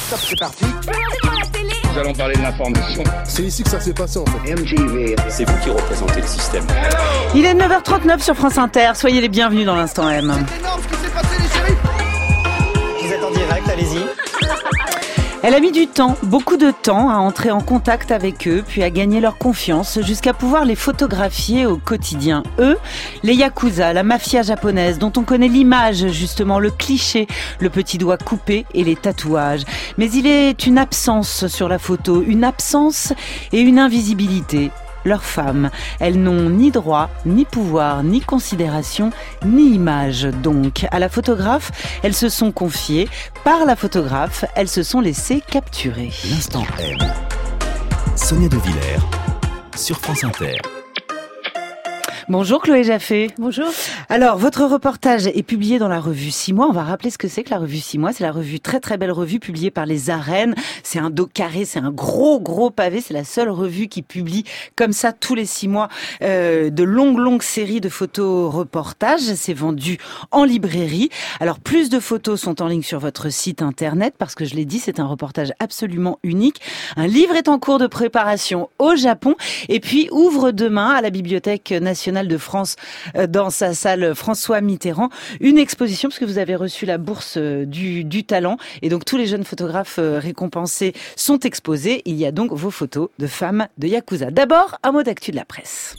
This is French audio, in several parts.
Stop, c'est parti. Nous allons parler de l'information. C'est ici que ça s'est passé en fait. MTV. C'est vous qui représentez le système. Il est 9h39 sur France Inter. Soyez les bienvenus dans l'Instant M. C'est énorme ce qui s'est passé les chéris. Vous êtes en direct, allez-y. Elle a mis du temps, beaucoup de temps, à entrer en contact avec eux, puis à gagner leur confiance, jusqu'à pouvoir les photographier au quotidien. Eux, les Yakuza, la mafia japonaise, dont on connaît l'image, justement, le cliché, le petit doigt coupé et les tatouages. Mais il est une absence sur la photo, une absence et une invisibilité. Leurs femmes, elles n'ont ni droit, ni pouvoir, ni considération, ni image. Donc, à la photographe, elles se sont confiées. Par la photographe, elles se sont laissées capturer. L'Instant M. Sonia De Villers sur France Inter. Bonjour Chloé Jaffé. Bonjour. Alors, votre reportage est publié dans la revue 6 mois. On va rappeler ce que c'est que la revue 6 mois. C'est la revue, très très belle revue publiée par les Arènes. C'est un dos carré, c'est un gros pavé. C'est la seule revue qui publie comme ça tous les 6 mois de longues séries de photos reportages. C'est vendu en librairie. Alors, plus de photos sont en ligne sur votre site internet parce que je l'ai dit, c'est un reportage absolument unique. Un livre est en cours de préparation au Japon et puis ouvre demain à la Bibliothèque nationale de France dans sa salle François Mitterrand une exposition parce que vous avez reçu la bourse du talent et donc tous les jeunes photographes récompensés sont exposés. Il y a donc vos photos de femmes de Yakuza. D'abord, un mot d'actu de la presse.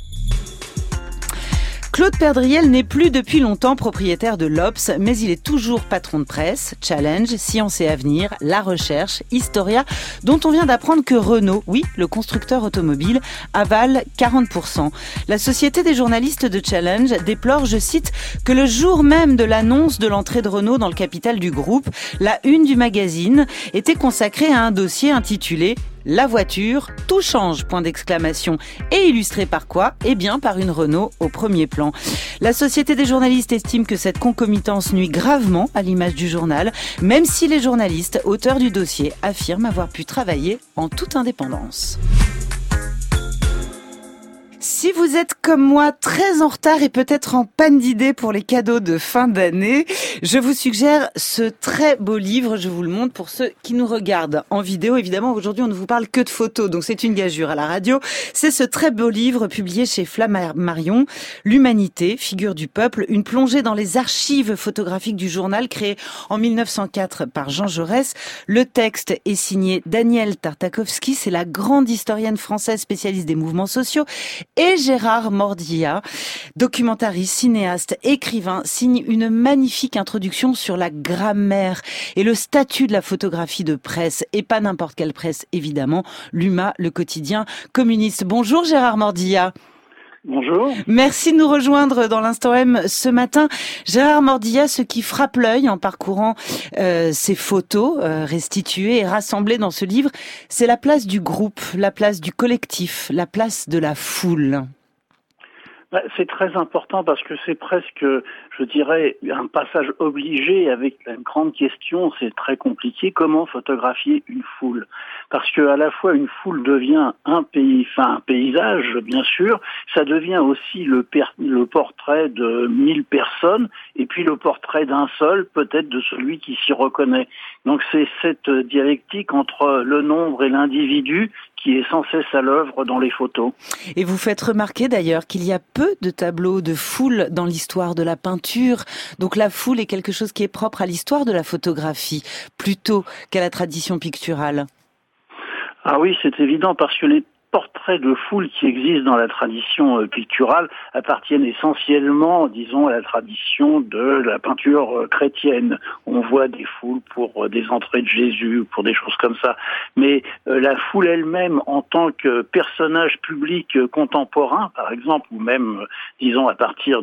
Claude Perdriel n'est plus depuis longtemps propriétaire de l'Obs, mais il est toujours patron de presse, Challenge, Science et Avenir, La Recherche, Historia, dont on vient d'apprendre que Renault, oui, le constructeur automobile, avale 40%. La Société des journalistes de Challenge déplore, je cite, que le jour même de l'annonce de l'entrée de Renault dans le capital du groupe, la une du magazine était consacrée à un dossier intitulé La voiture, tout change, point d'exclamation. Et illustré par quoi? Eh bien, par une Renault au premier plan. La Société des journalistes estime que cette concomitance nuit gravement à l'image du journal, même si les journalistes, auteurs du dossier, affirment avoir pu travailler en toute indépendance. Si vous êtes comme moi très en retard et peut-être en panne d'idées pour les cadeaux de fin d'année, je vous suggère ce très beau livre. Je vous le montre pour ceux qui nous regardent en vidéo. Évidemment, aujourd'hui, on ne vous parle que de photos, donc c'est une gageure à la radio. C'est ce très beau livre publié chez Flammarion, L'Humanité, figure du peuple, une plongée dans les archives photographiques du journal créé en 1904 par Jean Jaurès. Le texte est signé Danielle Tartakovsky, c'est la grande historienne française spécialiste des mouvements sociaux, et Gérard Mordillat, documentariste, cinéaste, écrivain, signe une magnifique introduction sur la grammaire et le statut de la photographie de presse, et pas n'importe quelle presse évidemment, l'UMA, le quotidien communiste. Bonjour Gérard Mordillat. Bonjour. Merci de nous rejoindre dans l'Instant M ce matin. Gérard Mordillat, ce qui frappe l'œil en parcourant ces photos restituées et rassemblées dans ce livre, c'est la place du groupe, la place du collectif, la place de la foule. C'est très important parce que c'est presque, je dirais, un passage obligé avec la grande question, c'est très compliqué, comment photographier une foule? Parce que à la fois une foule devient un paysage, bien sûr, ça devient aussi le portrait de 1000 personnes et puis le portrait d'un seul, peut-être de celui qui s'y reconnaît. Donc c'est cette dialectique entre le nombre et l'individu qui est sans cesse à l'œuvre dans les photos. Et vous faites remarquer d'ailleurs qu'il y a peu de tableaux de foule dans l'histoire de la peinture. Donc la foule est quelque chose qui est propre à l'histoire de la photographie, plutôt qu'à la tradition picturale. Ah oui, c'est évident, parce que les portraits de foule qui existent dans la tradition picturale appartiennent essentiellement, disons, à la tradition de la peinture chrétienne. On voit des foules pour des entrées de Jésus, pour des choses comme ça. Mais la foule elle-même, en tant que personnage public contemporain, par exemple, ou même, disons, à partir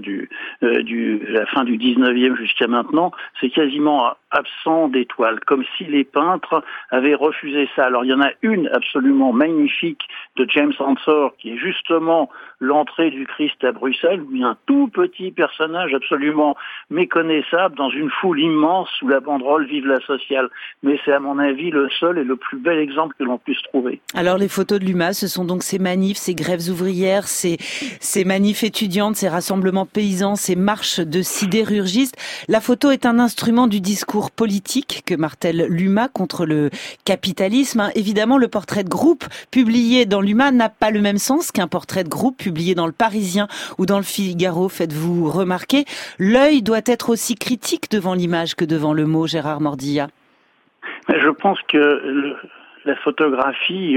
la fin du 19e jusqu'à maintenant, c'est quasiment absent d'étoiles, comme si les peintres avaient refusé ça. Alors il y en a une absolument magnifique de de James Ensor, qui est justement l'entrée du Christ à Bruxelles, où il y a un tout petit personnage absolument méconnaissable dans une foule immense sous la banderole Vive la sociale. Mais c'est à mon avis le seul et le plus bel exemple que l'on puisse trouver. Alors les photos de l'UMA, ce sont donc ces manifs, ces grèves ouvrières, ces manifs étudiantes, ces rassemblements paysans, ces marches de sidérurgistes. La photo est un instrument du discours politique que martèle l'UMA contre le capitalisme. Évidemment, le portrait de groupe publié dans l'UMA n'a pas le même sens qu'un portrait de groupe publié dans le Parisien ou dans le Figaro. Faites-vous remarquer, l'œil doit être aussi critique devant l'image que devant le mot, Gérard Mordillat. Je pense que la photographie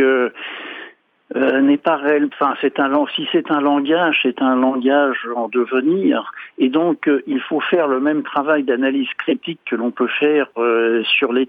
n'est pas réelle. Enfin, si c'est un langage en devenir, et donc il faut faire le même travail d'analyse critique que l'on peut faire sur les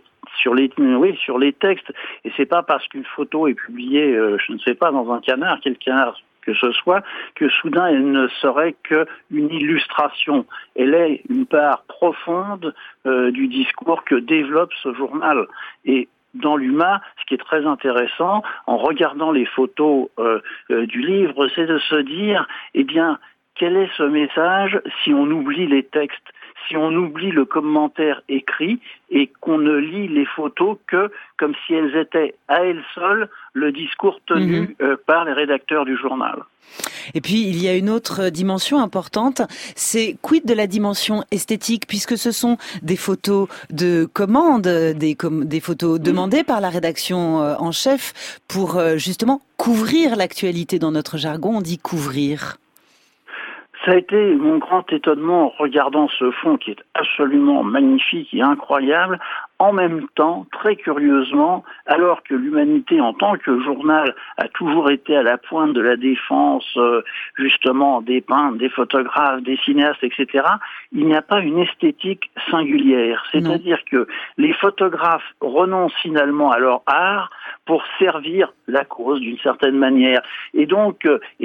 textes. Et c'est pas parce qu'une photo est publiée, je ne sais pas, dans un canard, quel canard que ce soit, que soudain elle ne serait qu'une illustration. Elle est une part profonde du discours que développe ce journal. Et dans l'UMA, ce qui est très intéressant, en regardant les photos du livre, c'est de se dire, eh bien, quel est ce message si on oublie les textes, si on oublie le commentaire écrit et qu'on ne lit les photos que comme si elles étaient à elles seules le discours tenu par les rédacteurs du journal. Et puis, il y a une autre dimension importante, c'est quid de la dimension esthétique, puisque ce sont des photos de commande, des photos demandées par la rédaction en chef pour justement couvrir l'actualité. Dans notre jargon, on dit couvrir. Ça a été mon grand étonnement en regardant ce fond qui est absolument magnifique et incroyable. En même temps, très curieusement, alors que l'Humanité en tant que journal a toujours été à la pointe de la défense, justement, des peintres, des photographes, des cinéastes, etc., il n'y a pas une esthétique singulière. C'est-à-dire que les photographes renoncent finalement à leur art pour servir la cause d'une certaine manière. Et donc,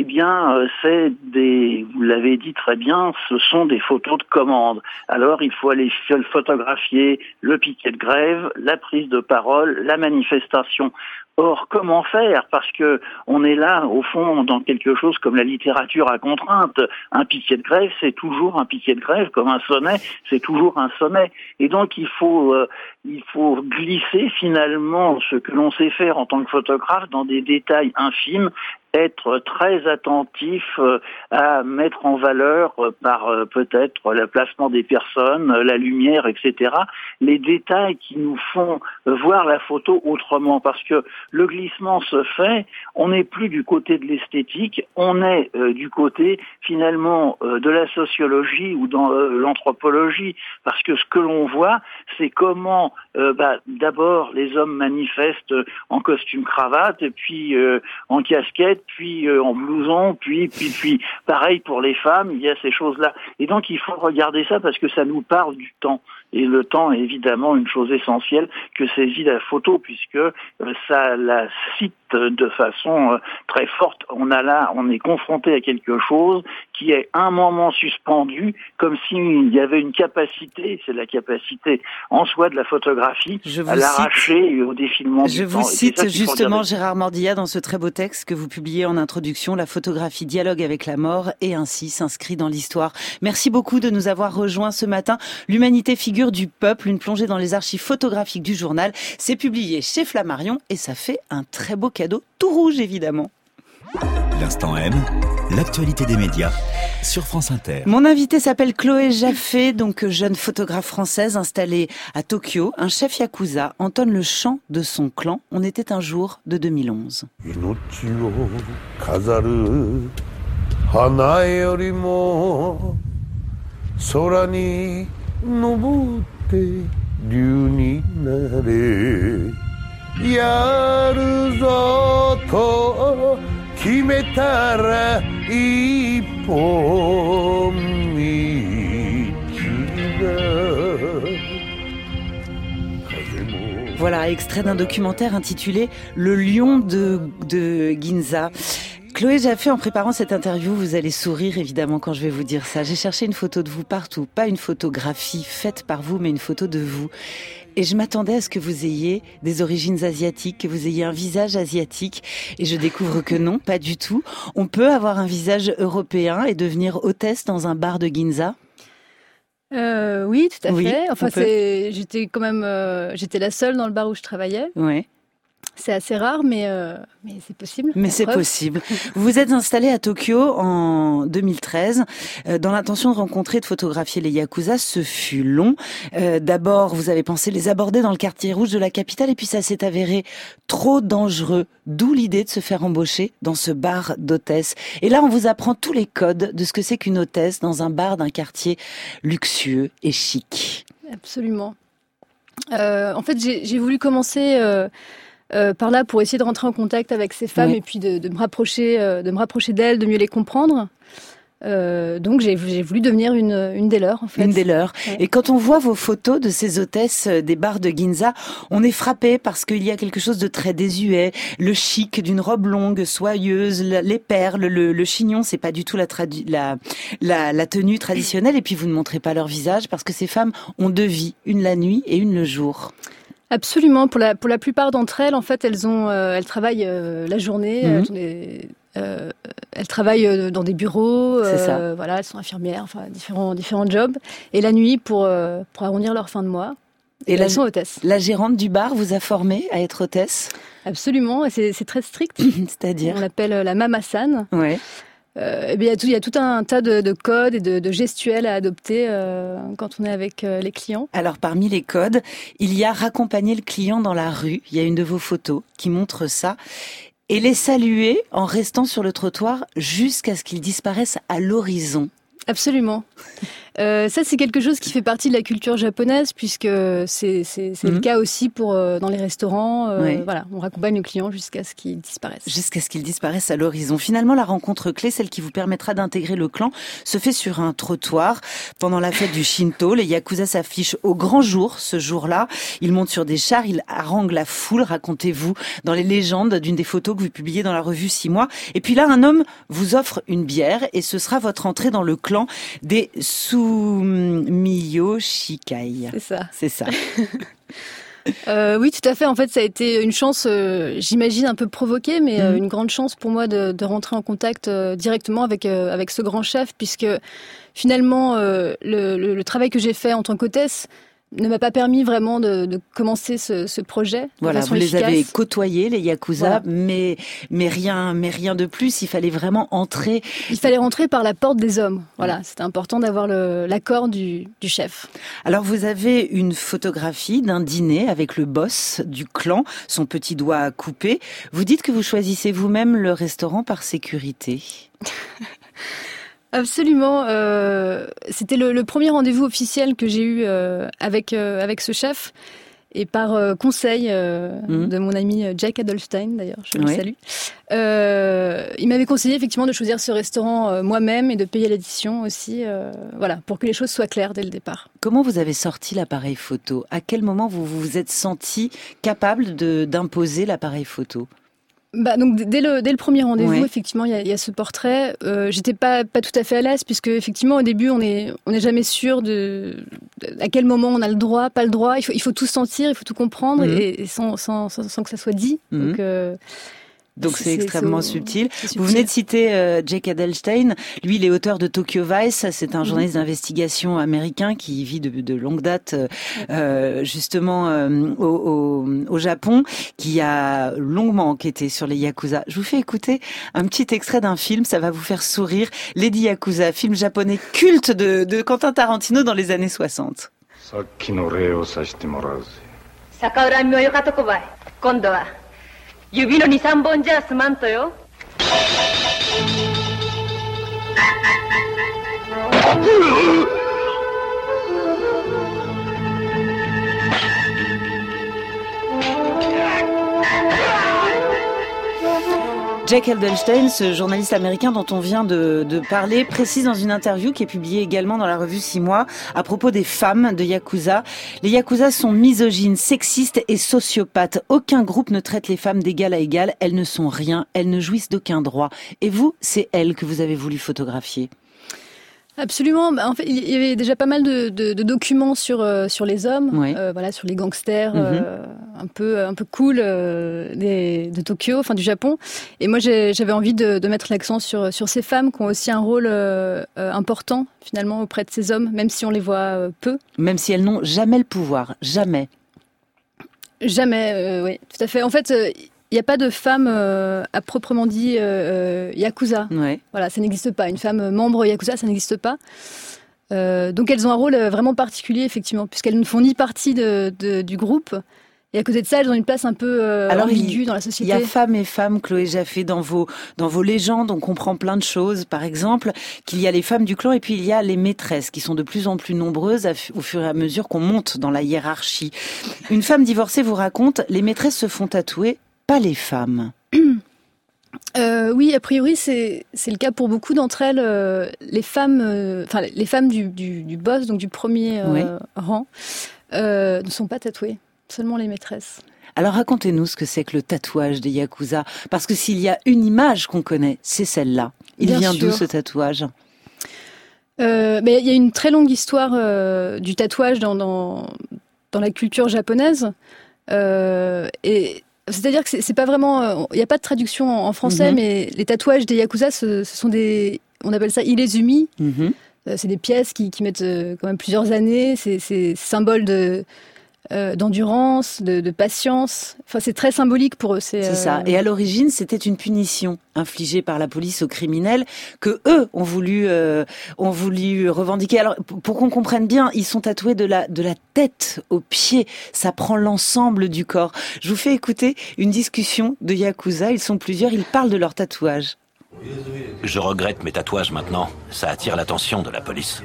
vous l'avez dit très bien, ce sont des photos de commande. Alors, il faut aller photographier le piquet de grève, la prise de parole, la manifestation. Or, comment faire? Parce que on est là, au fond, dans quelque chose comme la littérature à contrainte. Un piquet de grève, c'est toujours un piquet de grève, comme un sonnet, c'est toujours un sonnet. Et donc, il faut glisser finalement ce que l'on sait faire en tant que photographe dans des détails infimes, être très attentif à mettre en valeur par peut-être le placement des personnes, la lumière, etc., les détails qui nous font voir la photo autrement, parce que le glissement se fait, on n'est plus du côté de l'esthétique, on est du côté finalement de la sociologie ou dans l'anthropologie, parce que ce que l'on voit, c'est comment d'abord les hommes manifestent en costume cravate, et puis en casquette, puis en blouson, puis pareil pour les femmes, il y a ces choses-là. Et donc il faut regarder ça parce que ça nous parle du temps. Et le temps est évidemment une chose essentielle que saisit la photo, puisque ça la cite de façon très forte. On est confronté à quelque chose qui est un moment suspendu, comme s'il y avait une capacité, c'est la capacité en soi de la photographie, à l'arracher au défilement du temps. Je vous cite justement Gérard Mordillat dans ce très beau texte que vous publiez en introduction, la photographie dialogue avec la mort et ainsi s'inscrit dans l'histoire. Merci beaucoup de nous avoir rejoints ce matin. L'Humanité figure du peuple, une plongée dans les archives photographiques du journal. C'est publié chez Flammarion et ça fait un très beau cadeau, tout rouge évidemment. L'Instant M, l'actualité des médias sur France Inter. Mon invitée s'appelle Chloé Jaffé, donc jeune photographe française installée à Tokyo. Un chef yakuza entonne le chant de son clan. On était un jour de 2011. Voilà, extrait d'un documentaire intitulé Le lion de Ginza. Chloé Jaffé, en préparant cette interview, vous allez sourire évidemment quand je vais vous dire ça. J'ai cherché une photo de vous partout, pas une photographie faite par vous, mais une photo de vous. Et je m'attendais à ce que vous ayez des origines asiatiques, que vous ayez un visage asiatique. Et je découvre que non, pas du tout. On peut avoir un visage européen et devenir hôtesse dans un bar de Ginza ? Oui, tout à fait. Enfin, j'étais la seule dans le bar où je travaillais. Ouais. C'est assez rare, mais c'est possible. Mais c'est possible. Vous vous êtes installé à Tokyo en 2013 dans l'intention de rencontrer et de photographier les Yakuza. Ce fut long. D'abord, vous avez pensé les aborder dans le quartier rouge de la capitale et puis ça s'est avéré trop dangereux. D'où l'idée de se faire embaucher dans ce bar d'hôtesse. Et là, on vous apprend tous les codes de ce que c'est qu'une hôtesse dans un bar d'un quartier luxueux et chic. Absolument. En fait, j'ai voulu commencer... par là pour essayer de rentrer en contact avec ces femmes et puis de me rapprocher d'elles, de mieux les comprendre. Donc j'ai voulu devenir une des leurs en fait. Une des leurs. Ouais. Et quand on voit vos photos de ces hôtesses des bars de Ginza, on est frappé parce qu'il y a quelque chose de très désuet, le chic d'une robe longue, soyeuse, les perles, le chignon, c'est pas du tout la tenue traditionnelle et puis vous ne montrez pas leur visage parce que ces femmes ont deux vies, une la nuit et une le jour. Absolument. Pour la plupart d'entre elles, en fait, elles travaillent la journée. Elles travaillent dans des bureaux. Voilà, elles sont infirmières. Enfin, différents jobs. Et la nuit, pour arrondir leur fin de mois. Et elles sont hôtesses. La gérante du bar vous a formé à être hôtesse ? Absolument. Et c'est très strict. C'est-à-dire ? On l'appelle la mama-san. Ouais. Il y a tout un tas de codes et de gestuels à adopter quand on est avec les clients. Alors parmi les codes, il y a raccompagner le client dans la rue. Il y a une de vos photos qui montre ça. Et les saluer en restant sur le trottoir jusqu'à ce qu'ils disparaissent à l'horizon. Absolument. Ça, c'est quelque chose qui fait partie de la culture japonaise, puisque c'est le cas aussi dans les restaurants. Voilà, on raccompagne le client jusqu'à ce qu'il disparaisse. Jusqu'à ce qu'il disparaisse à l'horizon. Finalement, la rencontre clé, celle qui vous permettra d'intégrer le clan, se fait sur un trottoir. Pendant la fête du Shinto, les Yakuza s'affichent au grand jour, ce jour-là. Ils montent sur des chars, ils haranguent la foule, racontez-vous, dans les légendes d'une des photos que vous publiez dans la revue 6 mois. Et puis là, un homme vous offre une bière et ce sera votre entrée dans le clan des Sumiyo Shikai. C'est ça. Oui, tout à fait. En fait, ça a été une chance, j'imagine, un peu provoquée, mais une grande chance pour moi de rentrer en contact directement avec ce grand chef, puisque finalement, le travail que j'ai fait en tant qu'hôtesse ne m'a pas permis vraiment de commencer ce projet. Voilà, vous les avez côtoyés, les Yakuza, voilà. mais rien de plus. Il fallait vraiment entrer. Il fallait rentrer par la porte des hommes. Voilà, c'était important d'avoir l'accord du chef. Alors, vous avez une photographie d'un dîner avec le boss du clan, son petit doigt coupé. Vous dites que vous choisissez vous-même le restaurant par sécurité. Absolument. C'était le premier rendez-vous officiel que j'ai eu avec ce chef. Et par conseil de mon ami Jack Adelstein, d'ailleurs, je le salue. Il m'avait conseillé effectivement de choisir ce restaurant moi-même et de payer l'addition aussi, voilà, pour que les choses soient claires dès le départ. Comment vous avez sorti l'appareil photo ? À quel moment vous vous êtes senti capable d'imposer l'appareil photo ? Donc dès le premier rendez-vous, effectivement, il y a ce portrait. J'étais pas tout à fait à l'aise puisque effectivement au début on est jamais sûr à quel moment on a le droit, pas le droit. Il faut tout sentir, il faut tout comprendre et sans que ça soit dit. Donc c'est extrêmement subtil. Vous venez de citer Jack Adelstein. Lui, il est auteur de Tokyo Vice. C'est un journaliste d'investigation américain qui vit de longue date justement au Japon, qui a longuement enquêté sur les Yakuza. Je vous fais écouter un petit extrait d'un film, ça va vous faire sourire. Lady Yakuza, film japonais culte de Quentin Tarantino dans les années 60. Jack Adelstein, ce journaliste américain dont on vient de parler, précise dans une interview qui est publiée également dans la revue 6 mois à propos des femmes de Yakuza. Les Yakuza sont misogynes, sexistes et sociopathes. Aucun groupe ne traite les femmes d'égal à égal. Elles ne sont rien, elles ne jouissent d'aucun droit. Et vous, c'est elles que vous avez voulu photographier. Absolument. En fait, il y avait déjà pas mal de documents sur les hommes, oui. Voilà, sur les gangsters un peu cool de Tokyo, enfin du Japon. Et moi, j'avais envie de mettre l'accent sur ces femmes qui ont aussi un rôle important finalement auprès de ces hommes, même si on les voit peu. Même si elles n'ont jamais le pouvoir, jamais. Jamais, oui, tout à fait. En fait. Il n'y a pas de femme à proprement dit yakuza. Ouais. Voilà, ça n'existe pas. Une femme membre yakuza, ça n'existe pas. Donc elles ont un rôle vraiment particulier, effectivement, puisqu'elles ne font ni partie du groupe. Et à côté de ça, elles ont une place un peu ambiguë dans la société. Il y a femmes et femmes, Chloé Jaffé, dans vos légendes, on comprend plein de choses. Par exemple, qu'il y a les femmes du clan et puis il y a les maîtresses qui sont de plus en plus nombreuses au fur et à mesure qu'on monte dans la hiérarchie. Une femme divorcée vous raconte, les maîtresses se font tatouer, pas les femmes. Oui, a priori, c'est le cas pour beaucoup d'entre elles. Les femmes du boss, donc du premier rang, ne sont pas tatouées. Seulement les maîtresses. Alors racontez-nous ce que c'est que le tatouage des Yakuza. Parce que s'il y a une image qu'on connaît, c'est celle-là. Il vient d'où ce tatouage ? Mais il y a une très longue histoire du tatouage dans la culture japonaise. Et c'est-à-dire que c'est pas vraiment... Il n'y a pas de traduction en français, mais les tatouages des Yakuza, ce sont des... On appelle ça ilezumi. C'est des pièces qui mettent quand même plusieurs années. C'est symbole d'endurance, de patience. Enfin, c'est très symbolique pour eux. C'est ça. Et à l'origine, c'était une punition infligée par la police aux criminels que eux ont voulu revendiquer. Alors, pour qu'on comprenne bien, ils sont tatoués de la tête aux pieds. Ça prend l'ensemble du corps. Je vous fais écouter une discussion de Yakuza. Ils sont plusieurs. Ils parlent de leurs tatouages. Je regrette mes tatouages maintenant. Ça attire l'attention de la police.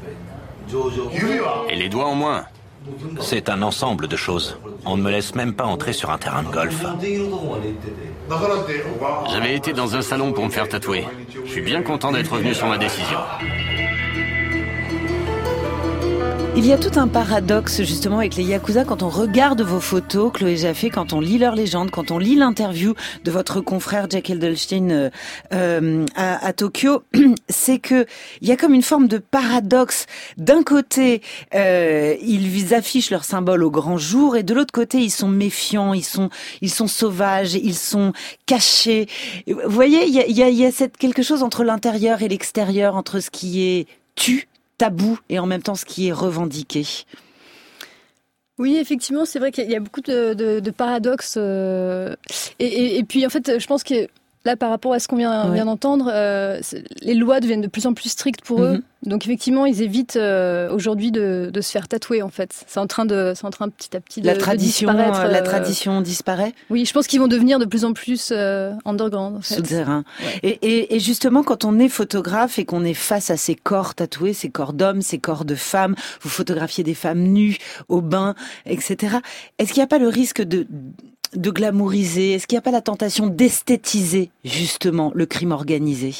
Et les doigts en moins. C'est un ensemble de choses. On ne me laisse même pas entrer sur un terrain de golf. J'avais été dans un salon pour me faire tatouer. Je suis bien content d'être revenu sur ma décision. Il y a tout un paradoxe justement avec les Yakuza quand on regarde vos photos, Chloé Jaffé, quand on lit leurs légendes, quand on lit l'interview de votre confrère Jack Edelstein à Tokyo, c'est que il y a comme une forme de paradoxe. D'un côté, ils affichent leur symbole au grand jour et de l'autre côté, ils sont méfiants, ils sont sauvages, ils sont cachés. Vous voyez, il y a quelque chose entre l'intérieur et l'extérieur, entre ce qui est tabou et en même temps ce qui est revendiqué. Oui, effectivement, c'est vrai qu'il y a beaucoup de paradoxes. Et puis, en fait, je pense que là, par rapport à ce qu'on vient d'entendre, les lois deviennent de plus en plus strictes pour eux. Donc, effectivement, ils évitent aujourd'hui de se faire tatouer, en fait. C'est en train petit à petit de disparaître. La tradition disparaît ? Oui, je pense qu'ils vont devenir de plus en plus underground, en fait. Souterrain. Ouais. Et justement, quand on est photographe et qu'on est face à ces corps tatoués, ces corps d'hommes, ces corps de femmes, vous photographiez des femmes nues, au bain, etc. Est-ce qu'il n'y a pas le risque de glamouriser? Est-ce qu'il n'y a pas la tentation d'esthétiser, justement, le crime organisé?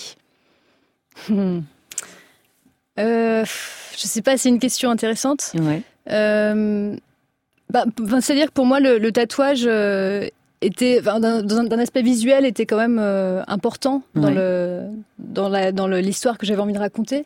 Je sais pas, c'est une question intéressante. Ouais. C'est-à-dire que pour moi, le tatouage était, d'un aspect visuel, était quand même important dans l'histoire que j'avais envie de raconter.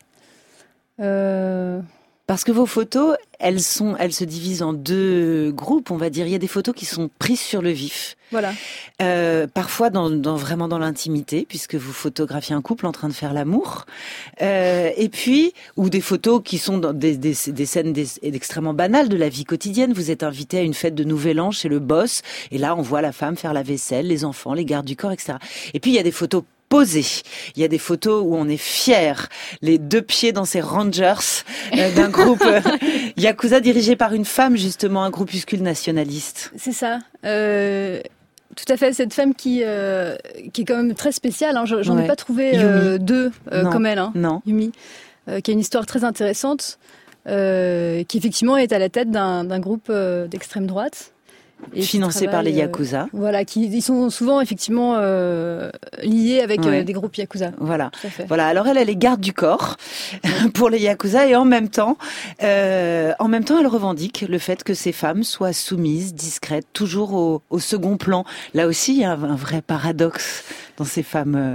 Parce que vos photos, elles se divisent en deux groupes, on va dire. Il y a des photos qui sont prises sur le vif. Voilà. Parfois vraiment dans l'intimité, puisque vous photographiez un couple en train de faire l'amour. Et puis, ou des photos qui sont dans des scènes extrêmement banales de la vie quotidienne. Vous êtes invité à une fête de Nouvel An chez le boss, et là, on voit la femme faire la vaisselle, les enfants, les gardes du corps, etc. Et puis, il y a des photos posé. Il y a des photos où on est fier, les deux pieds dans ces Rangers d'un groupe Yakuza dirigé par une femme, justement, un groupuscule nationaliste. C'est ça. Tout à fait, cette femme qui est quand même très spéciale. Hein. J'en ai pas trouvé deux comme elle. Hein. Non. Yumi, qui a une histoire très intéressante, qui effectivement est à la tête d'un groupe d'extrême droite. Financés par les Yakuza. Voilà, ils sont souvent effectivement liés avec des groupes Yakuza. Voilà. Voilà. Alors elle est garde du corps pour les Yakuza et en même temps, elle revendique le fait que ces femmes soient soumises, discrètes, toujours au second plan. Là aussi, il y a un vrai paradoxe dans ces femmes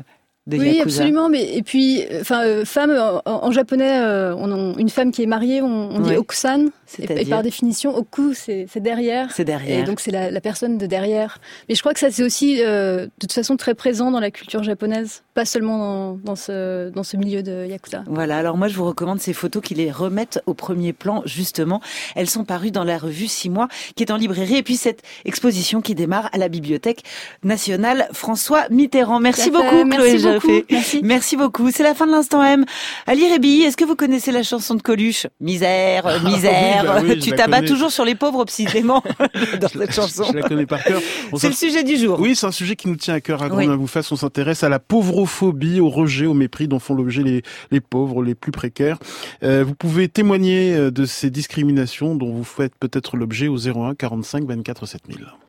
de Oui, Yakuza. absolument. Mais et puis, femme en japonais, une femme qui est mariée, on dit okusan. Et par définition, oku, c'est derrière. C'est derrière. Et donc c'est la personne de derrière. Mais je crois que ça c'est aussi de toute façon très présent dans la culture japonaise, pas seulement dans ce milieu de Yakuza. Voilà. Alors moi je vous recommande ces photos qui les remettent au premier plan justement. Elles sont parues dans la revue 6 mois qui est en librairie et puis cette exposition qui démarre à la Bibliothèque nationale François Mitterrand. Merci beaucoup Chloé Joffé. Merci beaucoup. C'est la fin de l'Instant M. Ali Rébi, est-ce que vous connaissez la chanson de Coluche ? Misère, misère. Oui, tu t'abats toujours sur les pauvres obstinément dans cette chanson. Je la connais par cœur. C'est le sujet du jour. Oui, c'est un sujet qui nous tient à cœur à Grandin vous fasse. On s'intéresse à la pauvrophobie, au rejet, au mépris dont font l'objet les pauvres, les plus précaires. Vous pouvez témoigner de ces discriminations dont vous faites peut-être l'objet au 01 45 24 7000.